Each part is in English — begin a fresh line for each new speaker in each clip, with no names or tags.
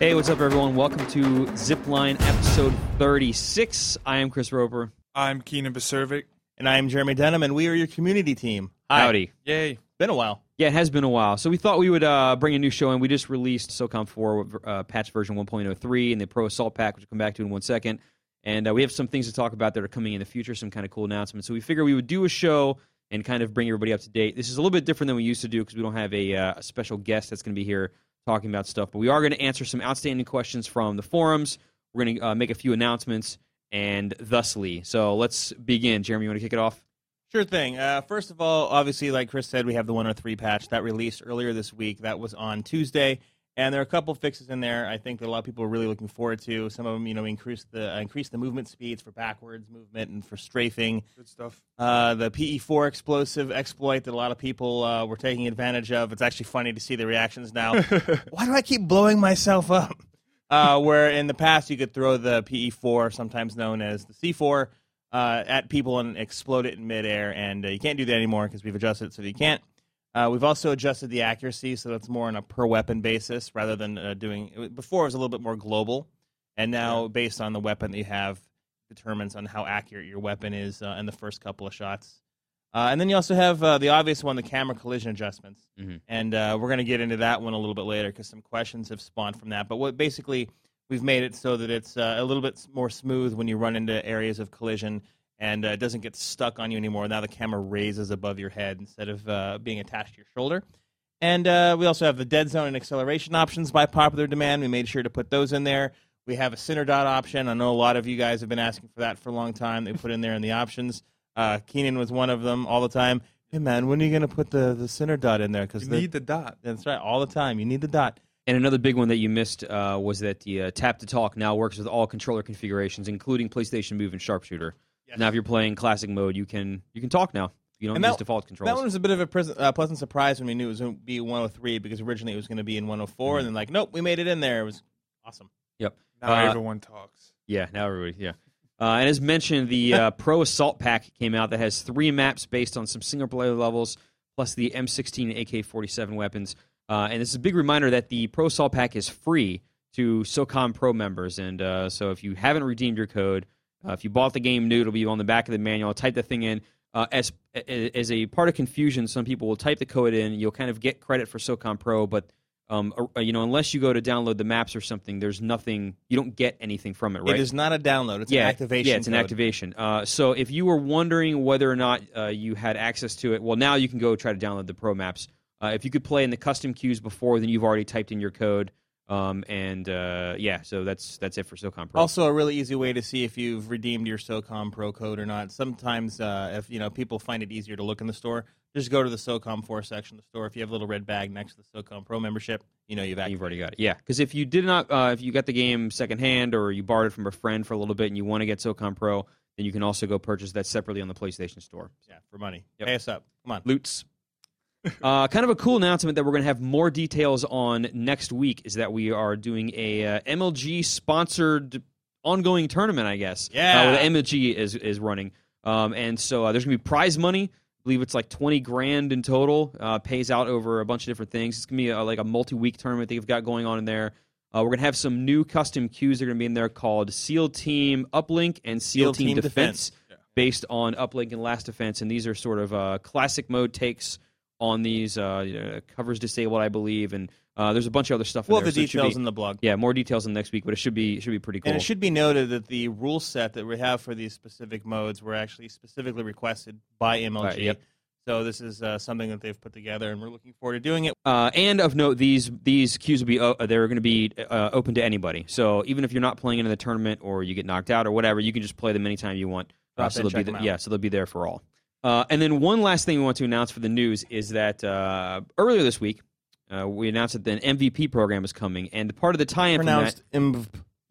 Hey, what's up, everyone? Welcome to Zipline episode 36. I am Chris Roper.
I'm Keenan Baservic.
And I'm Jeremy Denham, and we are your community team. Hi.
Howdy.
Yay.
Been a while.
Yeah, it has been a while. So we thought we would bring a new show in. We just released SOCOM 4 patch version 1.03 and the Pro Assault Pack, which we'll come back to in 1 second. And we have some things to talk about that are coming in the future, some kind of cool announcements. So we figured we would do a show and kind of bring everybody up to date. This is a little bit different than we used to do because we don't have a special guest that's going to be here talking about stuff. But we are going to answer some outstanding questions from the forums. We're going to make a few announcements and thusly. So let's begin. Jeremy, you want to kick it off?
Sure thing. First of all, obviously, like Chris said, we have the 103 patch that released earlier this week. That was on Tuesday, and there are a couple fixes in there I think that a lot of people are really looking forward to. Some of them, increase the movement speeds for backwards movement and for strafing.
Good stuff.
The PE4 explosive exploit that a lot of people were taking advantage of. It's actually funny to see the reactions now. Why do I keep blowing myself up? Where in the past you could throw the PE4, sometimes known as the C4, at people and explode it in midair, and you can't do that anymore because we've adjusted it so that you can't. We've also adjusted the accuracy so that's more on a per-weapon basis rather than doing... Before it was a little bit more global, and now based on the weapon that you have, determines on how accurate your weapon is in the first couple of shots. And then you also have the obvious one, the camera collision adjustments.
Mm-hmm.
And we're going to get into that one a little bit later because some questions have spawned from that. But basically, we've made it so that it's a little bit more smooth when you run into areas of collision, and it doesn't get stuck on you anymore. Now the camera raises above your head instead of being attached to your shoulder. And we also have the dead zone and acceleration options by popular demand. We made sure to put those in there. We have a center dot option. I know a lot of you guys have been asking for that for a long time. They put in there in the options. Keenan was one of them all the time. Hey, man, when are you going to put the center dot in there?
You need the dot.
That's right, all the time. You need the dot.
And another big one that you missed was that the Tap to Talk now works with all controller configurations, including PlayStation Move and Sharpshooter. Yes. Now, if you're playing classic mode, you can talk now. You don't use default controls.
That one was a bit of a pleasant surprise when we knew it was going to be 103 because originally it was going to be in 104, and then nope, we made it in there. It was awesome.
Yep.
Now everyone talks.
Yeah, now everybody, yeah. And as mentioned, the Pro Assault Pack came out that has 3 maps based on some single-player levels, plus the M16 and AK-47 weapons. And this is a big reminder that the Pro Assault Pack is free to SOCOM Pro members. And so if you haven't redeemed your code, if you bought the game new, it'll be on the back of the manual. Type that thing in. As a part of confusion, some people will type the code in. You'll kind of get credit for SOCOM Pro, but unless you go to download the maps or something, there's nothing. You don't get anything from it, right?
It is not a download. It's an activation.
Yeah, it's an activation. So if you were wondering whether or not you had access to it, well, now you can go try to download the Pro maps. If you could play in the custom queues before, then you've already typed in your code. So that's it for SOCOM Pro.
Also, a really easy way to see if you've redeemed your SOCOM Pro code or not. Sometimes, if people find it easier to look in the store, just go to the SOCOM 4 section of the store. If you have a little red bag next to the SOCOM Pro membership, you've
already got it. Yeah, because if you did not, if you got the game secondhand or you borrowed it from a friend for a little bit and you want to get SOCOM Pro, then you can also go purchase that separately on the PlayStation Store.
Yeah, for money.
Yep.
Pay us up. Come on.
Loots. Kind of a cool announcement that we're going to have more details on next week is that we are doing a MLG-sponsored ongoing tournament, I guess.
Yeah.
Where the MLG is running. And so there's going to be prize money. I believe it's like $20,000 in total. Pays out over a bunch of different things. It's going to be like a multi-week tournament they've got going on in there. We're going to have some new custom queues that are going to be in there called SEAL Team Uplink and SEAL Team Defense. Based on Uplink and Last Defense. And these are sort of classic mode takes on these. Covers disabled, I believe, and there's a bunch of other stuff in there.
We'll have the details in the blog.
Yeah, more details in next week, but it should be pretty cool.
And it should be noted that the rule set that we have for these specific modes were actually specifically requested by MLG.
Right, yep.
So this is something that they've put together, and we're looking forward to doing it.
And of note, these queues will be they're going to be open to anybody. So even if you're not playing in the tournament or you get knocked out or whatever, you can just play them anytime you want. So they'll be there for all. And then one last thing we want to announce for the news is that earlier this week, we announced that the MVP program is coming, and part of the tie-in
pronounced
from that...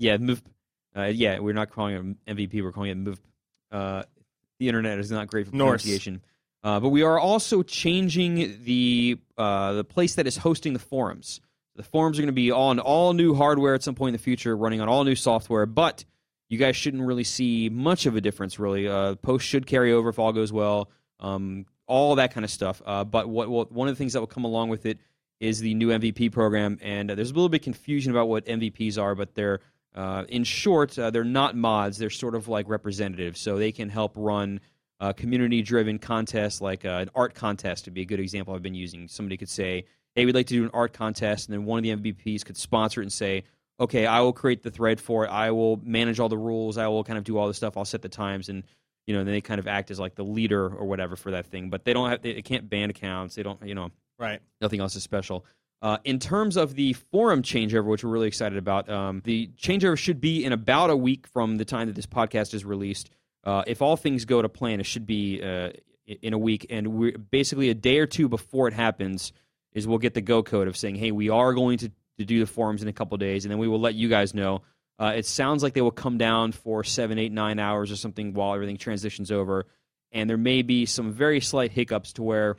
Yeah, we're not calling it MVP, we're calling it MVP. The internet is not great for pronunciation. But we are also changing the place that is hosting the forums. The forums are going to be on all new hardware at some point in the future, running on all new software, but you guys shouldn't really see much of a difference, really. Posts should carry over if all goes well, all that kind of stuff. But one of the things that will come along with it is the new MVP program, and there's a little bit of confusion about what MVPs are, but they're in short, they're not mods. They're sort of like representatives, so they can help run community-driven contests, like an art contest would be a good example I've been using. Somebody could say, hey, we'd like to do an art contest, and then one of the MVPs could sponsor it and say, okay, I will create the thread for it. I will manage all the rules. I will kind of do all the stuff. I'll set the times, and then they kind of act as like the leader or whatever for that thing. But they don't have, they can't ban accounts. They don't,
Right.
Nothing else is special. In terms of the forum changeover, which we're really excited about, the changeover should be in about a week from the time that this podcast is released. If all things go to plan, it should be in a week. And we're basically a day or two before it happens is we'll get the go code of saying, hey, we are going to do the forums in a couple of days, and then we will let you guys know. It sounds like they will come down for 7, 8, 9 hours or something while everything transitions over. And there may be some very slight hiccups to where,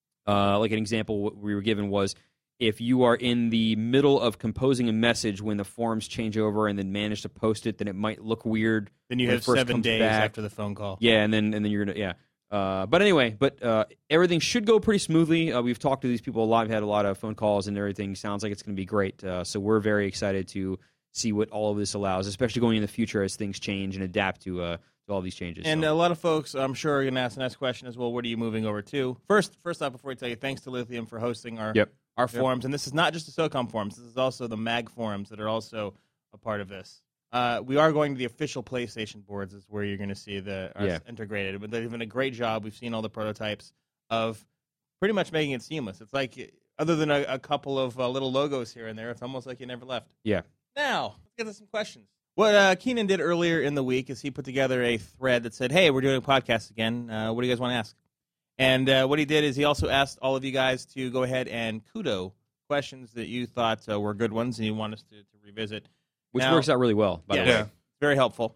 like an example what we were given was, if you are in the middle of composing a message when the forums change over and then manage to post it, then it might look weird.
Then you have 7 days after the phone call.
Yeah, and then you're going to, but anyway, everything should go pretty smoothly. We've talked to these people a lot. We've had a lot of phone calls, and everything sounds like it's going to be great. So we're very excited to see what all of this allows, especially going in the future as things change and adapt to all these changes.
And a lot of folks, I'm sure, are going to ask the next question as well, what are you moving over to? First off, before I tell you, thanks to Lithium for hosting our forums. And this is not just the SOCOM forums. This is also the MAG forums that are also a part of this. We are going to the official PlayStation boards is where you're going to see ours integrated. But they've done a great job. We've seen all the prototypes of pretty much making it seamless. It's like, other than a couple of little logos here and there, it's almost like you never left.
Yeah.
Now, let's get to some questions. What Keenan did earlier in the week is he put together a thread that said, hey, we're doing a podcast again. What do you guys want to ask? And what he did is he also asked all of you guys to go ahead and kudo questions that you thought were good ones and you want us to revisit.
Which works out really well, by the way.
Very helpful.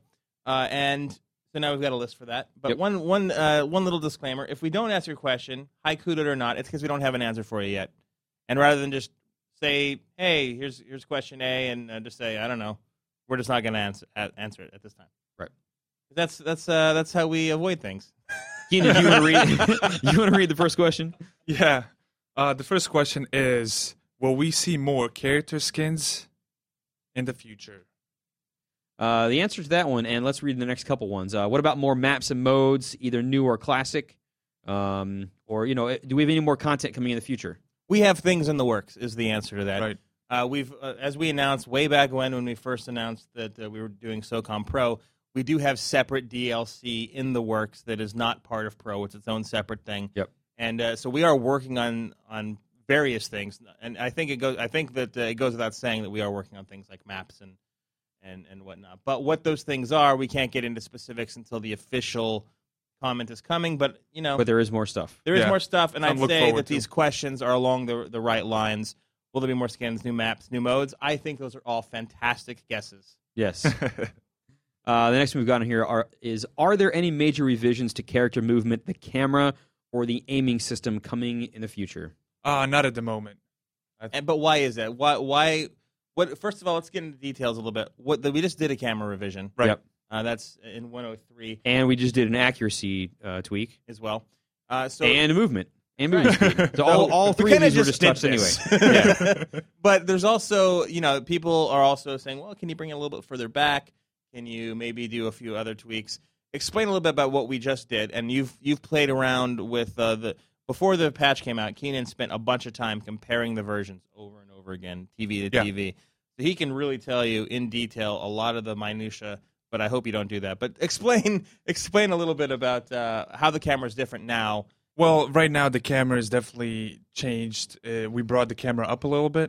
And so now we've got a list for that. But one little disclaimer. If we don't answer your question, hi kudoed or not, it's because we don't have an answer for you yet. And rather than just say, hey, here's question A, and just say, I don't know, we're just not going to answer it at this time.
Right.
That's how we avoid things.
Keenan, you want to read the first question?
Yeah. The first question is, will we see more character skins in the future?
The answer to that one, and let's read the next couple ones. What about more maps and modes, either new or classic? Or, do we have any more content coming in the future?
We have things in the works is the answer to that.
Right.
We've, as we announced way back when we first announced that we were doing SOCOM Pro, we do have separate DLC in the works that is not part of Pro. It's its own separate thing.
Yep.
And so we are working on various things, and I think that it goes without saying that we are working on things like maps and whatnot. But what those things are, we can't get into specifics until the official comment is coming. But
but there is more stuff.
There is more stuff, and I'd say that these questions are along the right lines. Will there be more skins, new maps, new modes? I think those are all fantastic guesses.
Yes. The next one we've got on here are there any major revisions to character movement, the camera, or the aiming system coming in the future?
Not at the moment.
But why is that? Why? What? First of all, let's get into details a little bit. We just did a camera revision.
Right.
Yep.
That's in 103.
And we just did an accuracy tweak.
As well.
And movement. And movement speed. So all three of these were just touched anyway.
Yeah. But there's also, people are also saying, well, can you bring it a little bit further back? Can you maybe do a few other tweaks? Explain a little bit about what we just did. And you've played around with before the patch came out, Keenan spent a bunch of time comparing the versions over and over again, TV to TV. So he can really tell you in detail a lot of the minutia, but I hope you don't do that. But explain a little bit about how the camera is different now.
Well, right now the camera is definitely changed. We brought the camera up a little bit,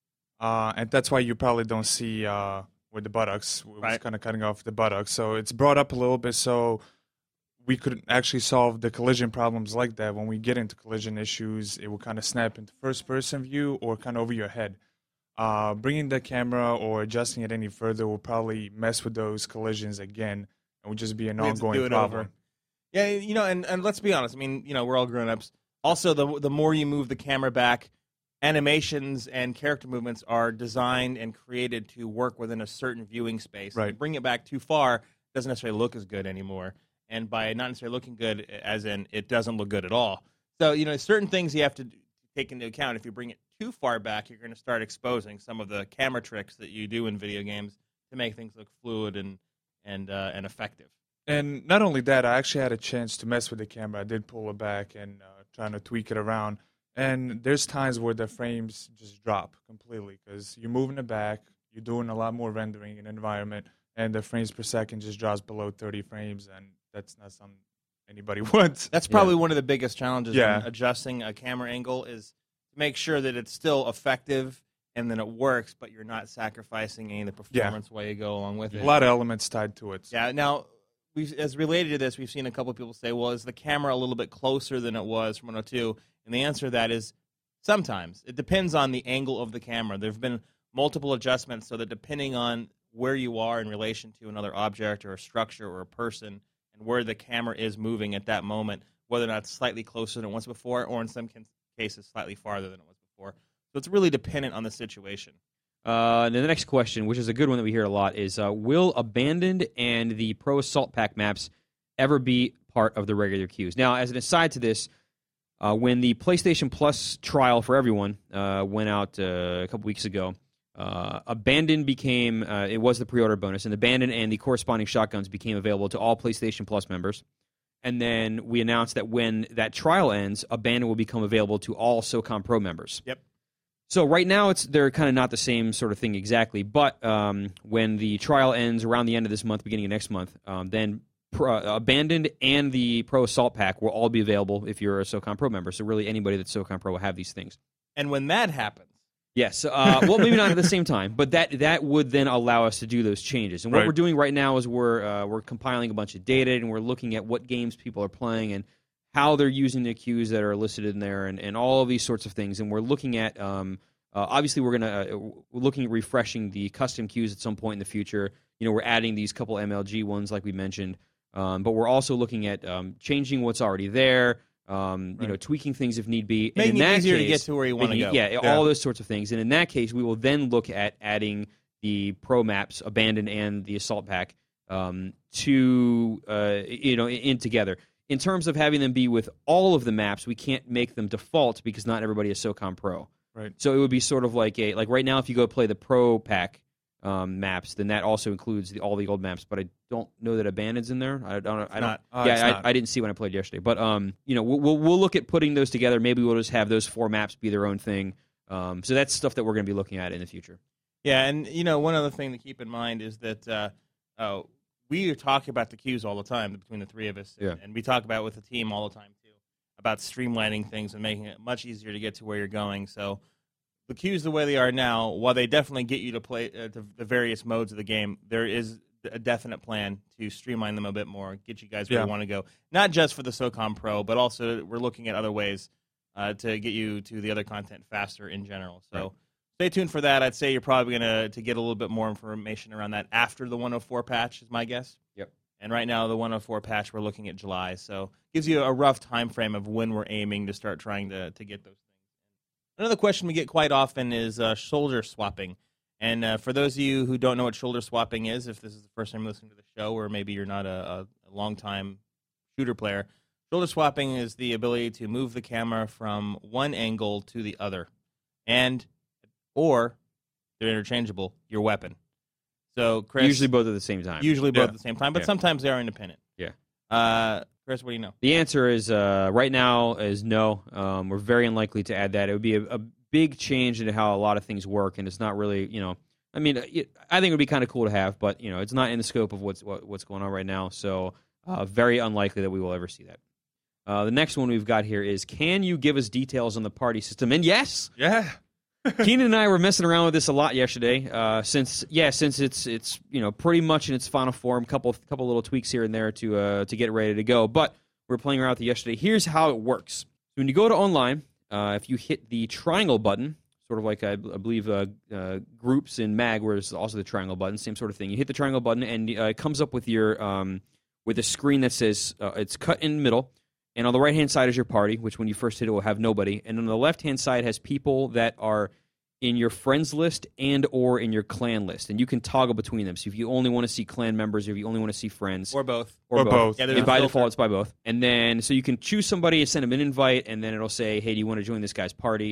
and that's why you probably don't see with the buttocks. We're just kind of cutting off the buttocks. So it's brought up a little bit so we could actually solve the collision problems like that. When we get into collision issues, it will kind of snap into first-person view or kind of over your head. Bringing the camera or adjusting it any further will probably mess with those collisions again. It would just be an ongoing problem.
Yeah, and let's be honest. I mean, we're all grown-ups. Also, the more you move the camera back, animations and character movements are designed and created to work within a certain viewing space.
Right.
If you bring it back too far, it doesn't necessarily look as good anymore. And by not necessarily looking good, as in it doesn't look good at all. So, certain things you have to take into account. If you bring it too far back, you're going to start exposing some of the camera tricks that you do in video games to make things look fluid and effective.
And not only that, I actually had a chance to mess with the camera. I did pull it back and trying to tweak it around. And there's times where the frames just drop completely because you're moving it back, you're doing a lot more rendering in an environment, and the frames per second just drops below 30 frames, and that's not something anybody wants.
That's probably one of the biggest challenges in
Yeah.
adjusting a camera angle is to make sure that it's still effective and then it works, but you're not sacrificing any of the performance while you go along with it.
A lot of elements tied to it.
Yeah. Now, as related to this, we've seen a couple of people say, well, is the camera a little bit closer than it was from 102? And the answer to that is sometimes. It depends on the angle of the camera. There have been multiple adjustments so that depending on where you are in relation to another object or a structure or a person and where the camera is moving at that moment, whether or not it's slightly closer than it was before or in some cases slightly farther than it was before. So it's really dependent on the situation.
And the next question, which is a good one that we hear a lot, is will Abandoned and the Pro Assault Pack maps ever be part of the regular queues? Now, as an aside to this, when the PlayStation Plus trial for everyone went out a couple weeks ago, Abandoned became, it was the pre-order bonus, and Abandoned and the corresponding shotguns became available to all PlayStation Plus members. And then we announced that when that trial ends, Abandoned will become available to all SOCOM Pro members.
Yep.
So right now, they're kind of not the same sort of thing exactly, but when the trial ends around the end of this month, beginning of next month, then Abandoned and the Pro Assault Pack will all be available if you're a SOCOM Pro member. So really anybody that's SOCOM Pro will have these things.
And when that happens,
yes, well, maybe not at the same time, but that would then allow us to do those changes. And what we're doing right now is we're compiling a bunch of data, and we're looking at what games people are playing and how they're using the queues that are listed in there, and all of these sorts of things. And we're looking at, obviously, we're looking at refreshing the custom queues at some point in the future. You know, we're adding these couple MLG ones like we mentioned, but we're also looking at changing what's already there. You know, tweaking things if need be.
Making
and in
it
that
easier
case,
to get to where you want to go.
Yeah, all those sorts of things. And in that case, we will then look at adding the Pro maps, Abandoned and the Assault Pack, to in together. In terms of having them be with all of the maps, we can't make them default because not everybody is SOCOM Pro.
Right.
So it would be sort of like right now, if you go play the Pro Pack maps, then that also includes all the old maps. But I don't know that Abandoned's in there. I don't. I didn't see when I played yesterday. But we'll look at putting those together. Maybe we'll just have those four maps be their own thing. So that's stuff that we're going to be looking at in the future.
Yeah, and one other thing to keep in mind is that we talk about the queues all the time between the three of us, and we talk about it with the team all the time too, about streamlining things and making it much easier to get to where you're going. So the queues the way they are now, while they definitely get you to play the various modes of the game, there is a definite plan to streamline them a bit more, get you guys where you want to go. Not just for the SOCOM Pro, but also we're looking at other ways to get you to the other content faster in general. So stay tuned for that. I'd say you're probably going to get a little bit more information around that after the 104 patch is my guess.
Yep.
And right now, the 104 patch, we're looking at July. So gives you a rough time frame of when we're aiming to start trying to get those things. Another question we get quite often is shoulder swapping. And for those of you who don't know what shoulder swapping is, if this is the first time listening to the show, or maybe you're not a long-time shooter player, shoulder swapping is the ability to move the camera from one angle to the other. Or they're interchangeable, your weapon. So, Chris,
usually both at the same time.
Usually both at the same time, but sometimes they are independent.
Yeah.
Chris, what do you know?
The answer is right now is no. We're very unlikely to add that. It would be a big change into how a lot of things work, and it's not really, I mean, I think it would be kind of cool to have, but it's not in the scope of what's going on right now. So, very unlikely that we will ever see that. The next one we've got here is, can you give us details on the party system? And yes, Keenan and I were messing around with this a lot yesterday. Since it's pretty much in its final form, couple little tweaks here and there to get it ready to go. But we were playing around with it yesterday. Here's how it works. So when you go to online, if you hit the triangle button, sort of like I believe groups in MAG, where there's also the triangle button, same sort of thing. You hit the triangle button, and it comes up with your with a screen that says it's cut in the middle. And on the right-hand side is your party, which when you first hit it will have nobody. And on the left-hand side has people that are in your friends list and or in your clan list. And you can toggle between them. So if you only want to see clan members or if you only want to see friends.
Or both.
Or both.
Yeah,
by default, it's by both. And then, so you can choose somebody, send them an invite, and then it'll say, hey, do you want to join this guy's party?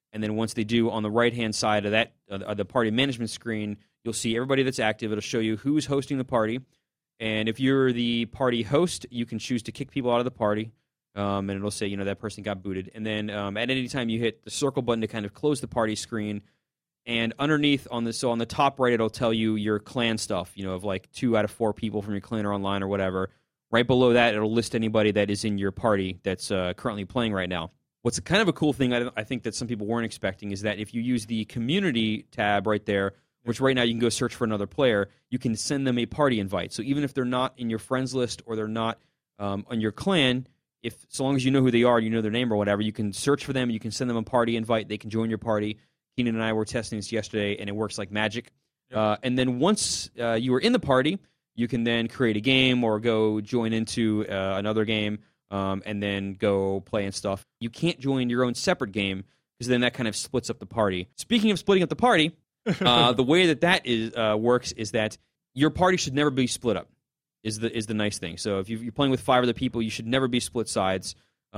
And then once they do, on the right-hand side of that, the party management screen, you'll see everybody that's active. It'll show you who's hosting the party. And if you're the party host, you can choose to kick people out of the party. And it'll say, that person got booted. And then at any time you hit the circle button to kind of close the party screen. And underneath on the top right, it'll tell you your clan stuff, of like 2 out of 4 people from your clan are online or whatever. Right below that, it'll list anybody that is in your party that's currently playing right now. What's kind of a cool thing I think that some people weren't expecting is that if you use the community tab right there, which right now you can go search for another player, you can send them a party invite. So even if they're not in your friends list or they're not on your clan, so long as you know who they are, you know their name or whatever, you can search for them, you can send them a party invite, they can join your party. Keenan and I were testing this yesterday, and it works like magic. Yep. And then once you are in the party, you can then create a game or go join into another game. And then go play and stuff. You can't join your own separate game because then that kind of splits up the party. Speaking of splitting up the party, the way that is works is that your party should never be split up. Is the nice thing. So if you're playing with 5 other people, you should never be split sides.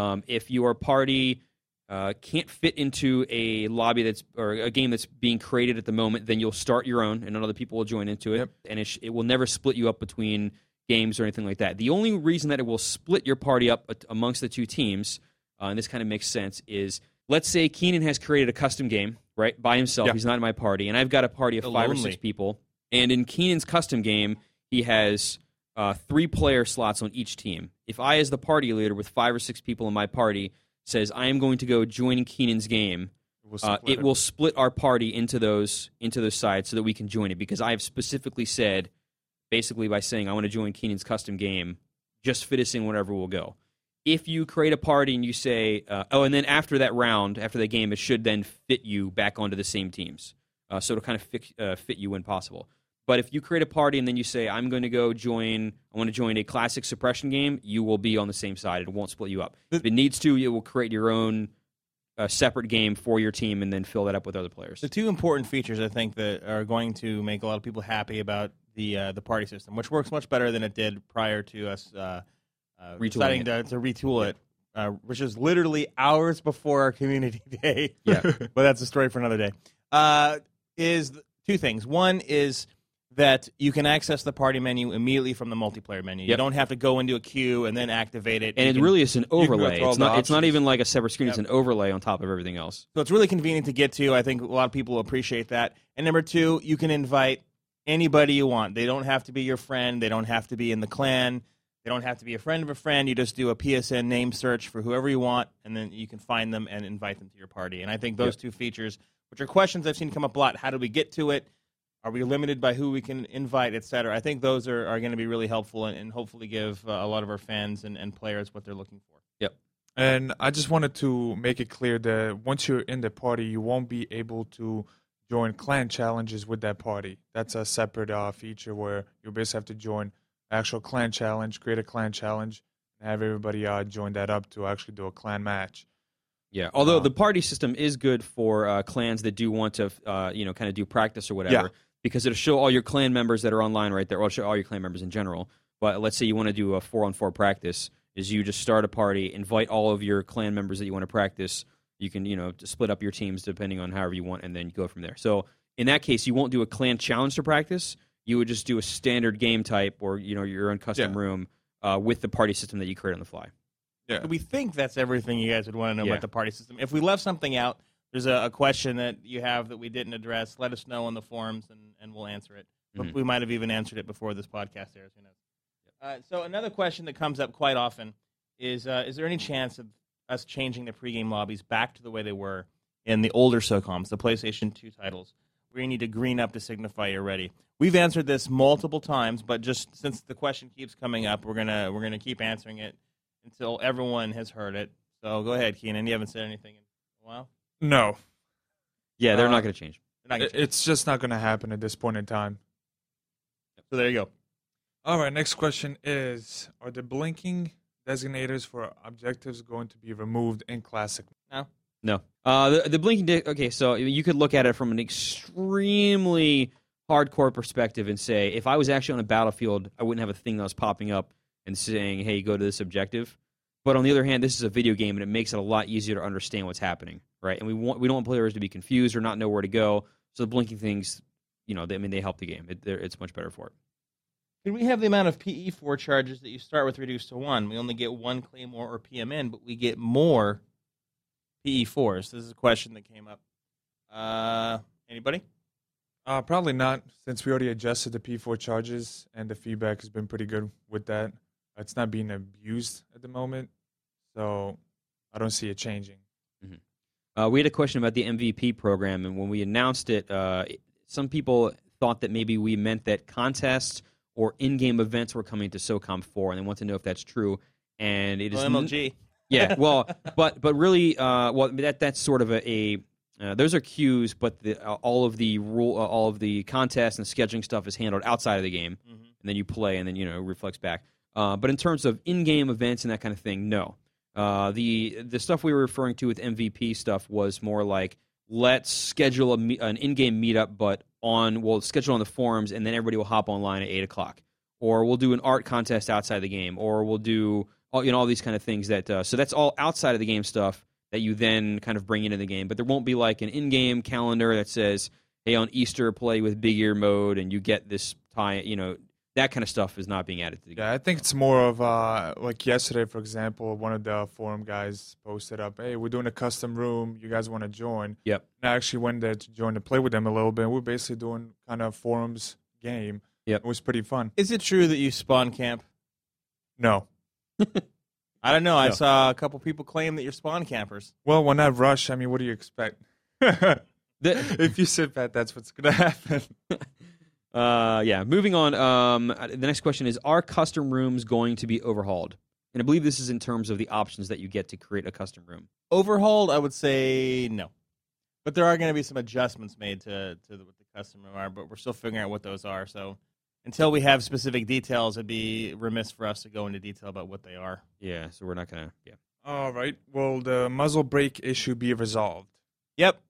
If your party can't fit into a lobby or a game that's being created at the moment, then you'll start your own, and other people will join into it, yep. And it will never split you up between games or anything like that. The only reason that it will split your party up amongst the 2 teams, and this kind of makes sense, is let's say Keenan has created a custom game, right, by himself. Yeah. He's not in my party, and I've got a party of 5 or 6 people. And in Keenan's custom game, he has 3 player slots on each team. If I, as the party leader with 5 or 6 people in my party, says I am going to go join Keenan's game, it will split our party into those sides so that we can join it, because I have specifically said, basically by saying I want to join Keenan's custom game, just fit us in wherever we'll go. If you create a party and you say, and then after that round, after that game, it should then fit you back onto the same teams. So it'll kind of fit you when possible. But if you create a party and then you say, I want to join a classic suppression game, you will be on the same side. It won't split you up. If it needs to, it will create your own separate game for your team and then fill that up with other players.
The 2 important features I think that are going to make a lot of people happy about the party system, which works much better than it did prior to us deciding to retool it, which is literally hours before our community day.
Yeah,
but that's a story for another day. Is 2 things. One is that you can access the party menu immediately from the multiplayer menu. Yep. You don't have to go into a queue and then activate it.
And really is an overlay. It's not even like a separate screen. Yep. It's an overlay on top of everything else.
So it's really convenient to get to. I think a lot of people appreciate that. And number 2, you can invite anybody you want. They don't have to be your friend. They don't have to be in the clan. They don't have to be a friend of a friend. You just do a PSN name search for whoever you want, and then you can find them and invite them to your party. And I think those 2 features, which are questions I've seen come up a lot, how do we get to it? Are we limited by who we can invite, et cetera? I think those are going to be really helpful and hopefully give a lot of our fans and players what they're looking for.
Yep.
And I just wanted to make it clear that once you're in the party, you won't be able to join clan challenges with that party. That's a separate feature where you basically have to join actual clan challenge, create a clan challenge, and have everybody join that up to actually do a clan match.
Yeah, although the party system is good for clans that do want to, kind of do practice or whatever. Yeah. Because it'll show all your clan members that are online right there, or it'll show all your clan members in general. But let's say you want to do a 4-on-4 practice, is you just start a party, invite all of your clan members that you want to practice. You can, split up your teams depending on however you want, and then you go from there. So in that case, you won't do a clan challenge to practice. You would just do a standard game type or, your own custom room with the party system that you create on the fly.
Yeah. We think that's everything you guys would want to know about the party system. If we left something out, there's a question that you have that we didn't address, let us know in the forums, and we'll answer it. Mm-hmm. We might have even answered it before this podcast airs. Who knows? So another question that comes up quite often is there any chance of us changing the pregame lobbies back to the way they were in the older SOCOMs, the PlayStation 2 titles, where you need to green up to signify you're ready? We've answered this multiple times, but just since the question keeps coming up, we're gonna keep answering it until everyone has heard it. So go ahead, Keenan. You haven't said anything in a while?
No.
Yeah, they're not going to change.
It's just not going to happen at this point in time.
So there you go.
All right, next question is, are the blinking designators for objectives going to be removed in Classic?
No. The blinking... Okay, so you could look at it from an extremely hardcore perspective and say, if I was actually on a battlefield, I wouldn't have a thing that was popping up and saying, hey, go to this objective. But on the other hand, this is a video game, and it makes it a lot easier to understand what's happening, right? And we don't want players to be confused or not know where to go. So the blinking things, they help the game. It's much better for it.
Can we have the amount of PE4 charges that you start with reduced to 1? We only get 1 Claymore or PMN, but we get more PE4s. This is a question that came up. Anybody?
Probably not, since we already adjusted the P4 charges, and the feedback has been pretty good with that. It's not being abused at the moment, so I don't see it changing.
Mm-hmm. We had a question about the MVP program, and when we announced it, some people thought that maybe we meant that contests or in-game events were coming to SOCOM 4, and they want to know if that's true. And it is
MLG.
Yeah, well, but really, that's sort of a those are queues, but all of the contests and scheduling stuff is handled outside of the game, and then you play, and then it reflects back. But in terms of in-game events and that kind of thing, no. The stuff we were referring to with MVP stuff was more like, let's schedule an in-game meetup, but we'll schedule on the forums, and then everybody will hop online at 8 o'clock. Or we'll do an art contest outside the game, or we'll do all these kind of things that. So that's all outside of the game stuff that you then kind of bring into the game. But there won't be like an in-game calendar that says, hey, on Easter play with Big Ear mode, and you get this tie. That kind of stuff is not being added to the game.
Yeah, I think it's more of like yesterday, for example, one of the forum guys posted up, hey, we're doing a custom room. You guys want to join?
Yep.
And I actually went there to join to play with them a little bit. We're basically doing kind of forums game.
Yep.
It was pretty fun.
Is it true that you spawn camp?
No.
I don't know. I saw a couple people claim that you're spawn campers.
Well, when I rush, I mean, what do you expect? If you sit back, that's what's going to happen.
Moving on. The next question is, are custom rooms going to be overhauled? And I believe this is in terms of the options that you get to create a custom room.
Overhauled, I would say no. But there are going to be some adjustments made to what the custom room are, but we're still figuring out what those are. So until we have specific details, it'd be remiss for us to go into detail about what they are.
Yeah, so we're not going to,
All right. Will the muzzle brake issue be resolved?
Yep.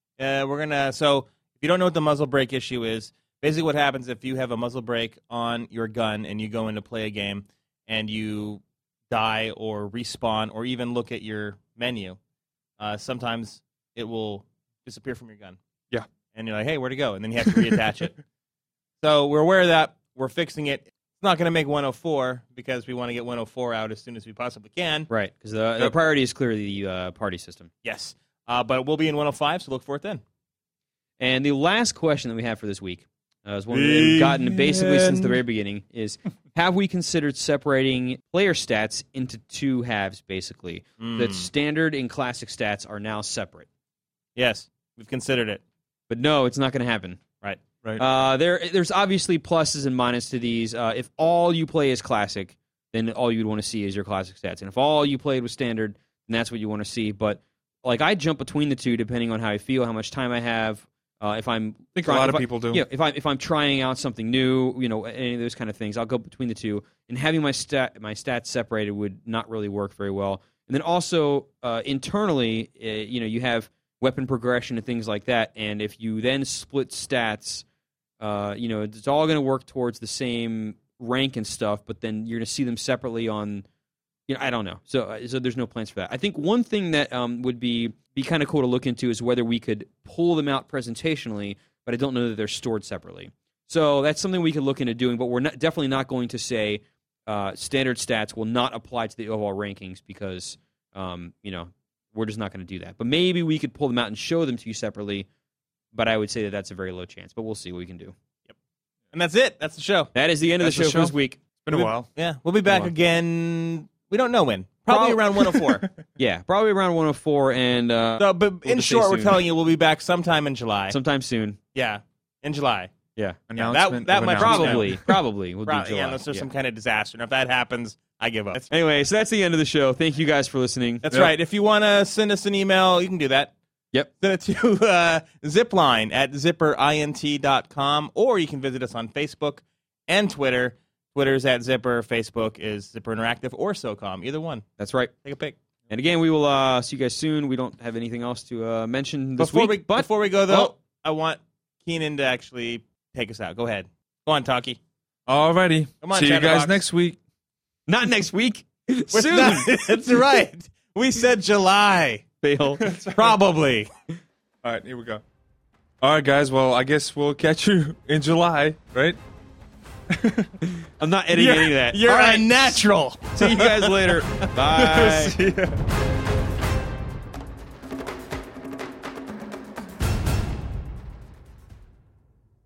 So if you don't know what the muzzle brake issue is, basically what happens if you have a muzzle brake on your gun and you go in to play a game and you die or respawn or even look at your menu, sometimes it will disappear from your gun.
Yeah.
And you're like, hey, where'd it go? And then you have to reattach it. So we're aware of that. We're fixing it. It's not going to make 104 because we want to get 104 out as soon as we possibly can.
Right, because the priority is clearly the party system.
Yes. But we'll be in 105, so look for it then.
And the last question that we have for this week is one we've gotten basically since the very beginning, is have we considered separating player stats into two halves, basically? That standard and classic stats are now separate.
Yes, we've considered it.
But no, it's not going to happen.
Right.
There's obviously pluses and minuses to these. If all you play is classic, then all you'd want to see is your classic stats. And if all you played was standard, then that's what you want to see. But like I jump between the two depending on how I feel, how much time I have. If I'm,
I think a lot of people do.
Yeah, if I'm trying out something new, any of those kind of things, I'll go between the two. And having my stats separated would not really work very well. And then also internally, you have weapon progression and things like that. And if you then split stats, it's all going to work towards the same rank and stuff. But then you're going to see them separately on. I don't know. So there's no plans for that. I think one thing that would be kind of cool to look into is whether we could pull them out presentationally, but I don't know that they're stored separately. So that's something we could look into doing, but we're definitely not going to say standard stats will not apply to the overall rankings because, we're just not going to do that. But maybe we could pull them out and show them to you separately, but I would say that that's a very low chance, but we'll see what we can do.
Yep. And that's it. That's the show.
That is the end of the show for this week.
It's been a while.
Yeah, we'll be back again. We don't know when. Probably around 104.
Yeah, probably around 104. And
but in short, we're telling you we'll be back sometime in July.
Sometime soon.
Yeah, in July.
Yeah.
Announcement.
That might
probably will be July.
Yeah, unless there's some kind of disaster. And if that happens, I give up.
Anyway, so that's the end of the show. Thank you guys for listening.
That's right. If you want to send us an email, you can do that.
Yep.
Send it to Zipline at zipperint.com, or you can visit us on Facebook and Twitter. Twitter's at Zipper, Facebook is Zipper Interactive or SOCOM. Either one.
That's right.
Take a pick.
And again, we will see you guys soon. We don't have anything else to mention this week.
Before we go, though, I want Keenan to actually take us out. Go ahead. Go on, Talkie.
Alrighty.
Come on,
see you guys
Chatterbox.
next week.
Not next week. Soon.
That's right. We said July.
Fail.
Probably.
All right, here we go. All right, guys. Well, I guess we'll catch you in July, right?
I'm not editing any of that.
You're
All right.
unnatural.
See you guys later. Bye.
See ya.